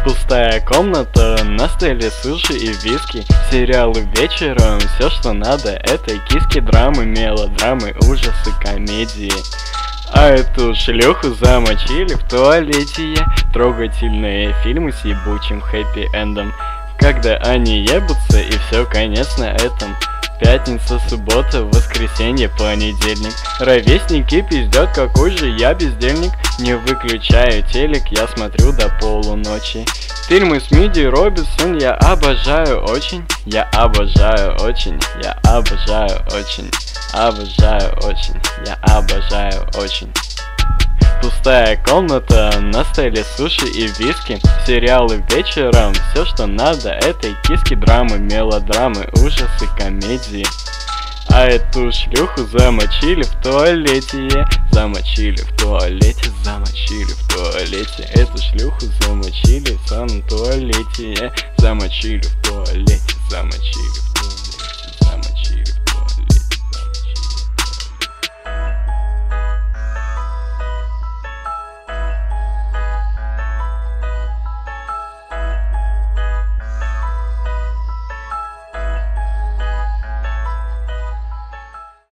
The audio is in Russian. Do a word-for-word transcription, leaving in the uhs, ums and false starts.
Пустая комната, на столе суши и виски. Сериалы вечером, все что надо, это киски, драмы, мелодрамы, ужасы, комедии. А эту шлюху замочили в туалете. Трогательные фильмы с ебучим хэппи-эндом, когда они ебутся и все, конец на этом. Пятница, суббота, воскресенье, понедельник. Ровесники пиздят, какой же я бездельник. Не выключаю телек, я смотрю до полуночи. Фильмы с Миди Робинсон я обожаю очень. Я обожаю очень, я обожаю очень. Обожаю очень, я обожаю очень. Пустая комната, на столе суши и виски. Сериалы вечером, все что надо, это киски, драмы, мелодрамы, ужасы, комедии. А эту шлюху замочили в туалете. Замочили в туалете, замочили в туалете. Эту шлюху замочили в самом туалете. Замочили в туалете.